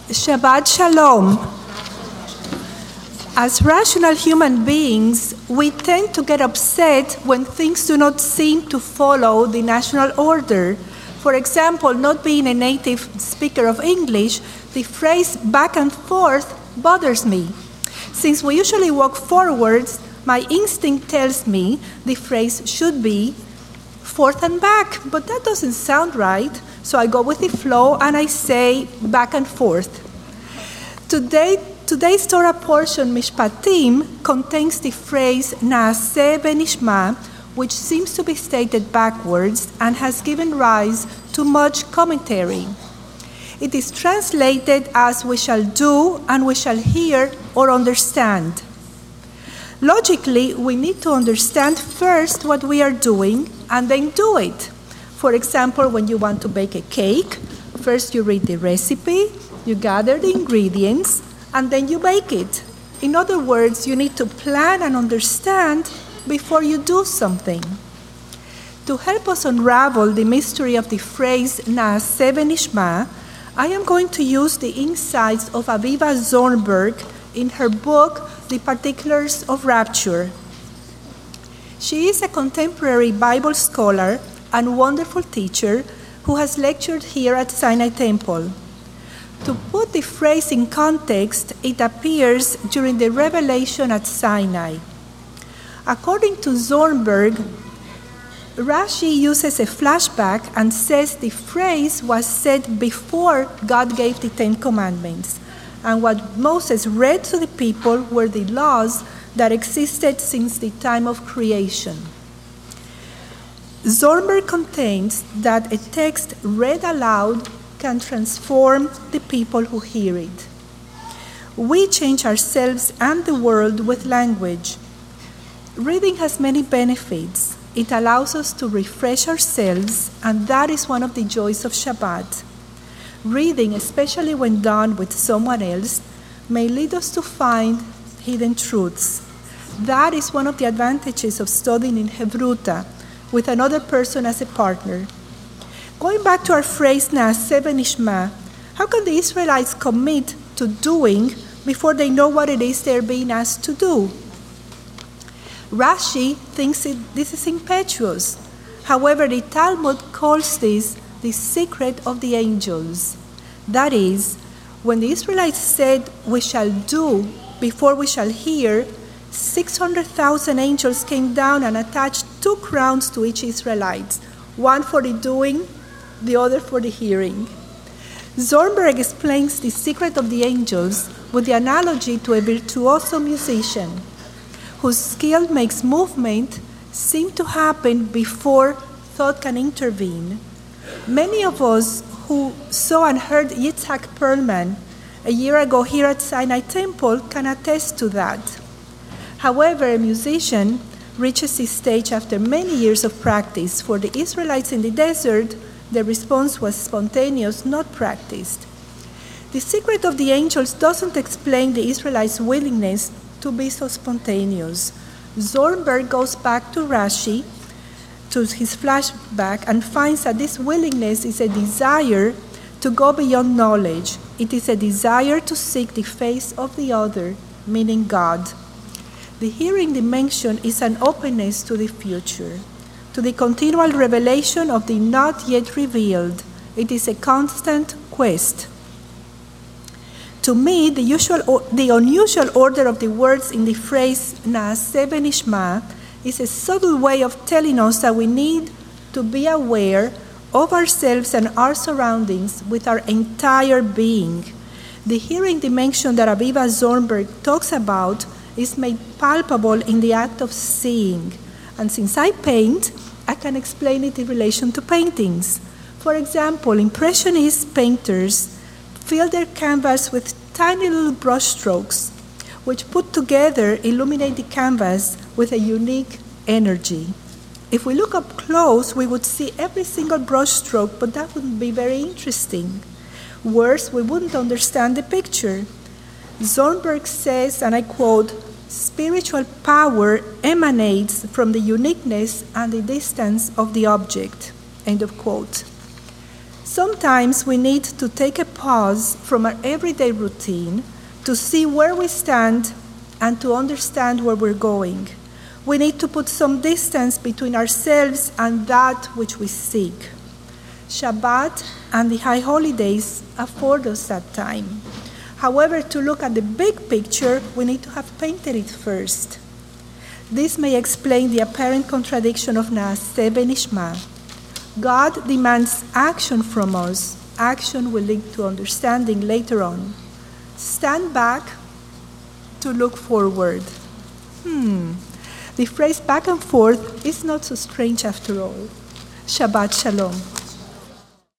Shabbat Shalom. As rational human beings, we tend to get upset when things do not seem to follow the national order. For example, not being a native speaker of English, the phrase back and forth bothers me. Since we usually walk forwards, my instinct tells me the phrase should be forth and back, but that doesn't sound right. So I go with the flow and I say back and forth. Today's Torah portion, Mishpatim, contains the phrase Naaseh Benishma, which seems to be stated backwards and has given rise to much commentary. It is translated as we shall do and we shall hear or understand. Logically, we need to understand first what we are doing and then do it. For example, when you want to bake a cake, first you read the recipe, you gather the ingredients, and then you bake it. In other words, you need to plan and understand before you do something. To help us unravel the mystery of the phrase Naaseh Benishma, I am going to use the insights of Aviva Zornberg in her book, The Particulars of Rapture. She is a contemporary Bible scholar and wonderful teacher who has lectured here at Sinai Temple. To put the phrase in context, it appears during the revelation at Sinai. According to Zornberg, Rashi uses a flashback and says the phrase was said before God gave the Ten Commandments, and what Moses read to the people were the laws that existed since the time of creation. Zornberg contends that a text read aloud can transform the people who hear it. We change ourselves and the world with language. Reading has many benefits. It allows us to refresh ourselves, and that is one of the joys of Shabbat. Reading, especially when done with someone else, may lead us to find hidden truths. That is one of the advantages of studying in Hevruta, with another person as a partner. Going back to our phrase Naaseh Benishma, how can the Israelites commit to doing before they know what it is they're being asked to do? Rashi thinks this is impetuous. However, the Talmud calls this the secret of the angels. That is, when the Israelites said, "We shall do before we shall hear," 600,000 angels came down and attached 2 crowns to each Israelite, one for the doing, the other for the hearing. Zornberg explains the secret of the angels with the analogy to a virtuoso musician whose skill makes movement seem to happen before thought can intervene. Many of us who saw and heard Yitzhak Perlman a year ago here at Sinai Temple can attest to that. However, a musician reaches this stage after many years of practice. For the Israelites in the desert, the response was spontaneous, not practiced. The secret of the angels doesn't explain the Israelites' willingness to be so spontaneous. Zornberg goes back to Rashi, to his flashback, and finds that this willingness is a desire to go beyond knowledge. It is a desire to seek the face of the other, meaning God. The hearing dimension is an openness to the future, to the continual revelation of the not yet revealed. It is a constant quest. To me, the unusual order of the words in the phrase Naaseh Benishma is a subtle way of telling us that we need to be aware of ourselves and our surroundings with our entire being. The hearing dimension that Aviva Zornberg talks about is made palpable in the act of seeing. And since I paint, I can explain it in relation to paintings. For example, Impressionist painters fill their canvas with tiny little brush strokes, which put together illuminate the canvas with a unique energy. If we look up close, we would see every single brush stroke, but that wouldn't be very interesting. Worse, we wouldn't understand the picture. Zornberg says, and I quote, "Spiritual power emanates from the uniqueness and the distance of the object." End of quote. Sometimes we need to take a pause from our everyday routine to see where we stand and to understand where we're going. We need to put some distance between ourselves and that which we seek. Shabbat and the high holidays afford us that time. However, to look at the big picture, we need to have painted it first. This may explain the apparent contradiction of Naaseh Benishma. God demands action from us. Action will lead to understanding later on. Stand back to look forward. The phrase back and forth is not so strange after all. Shabbat Shalom.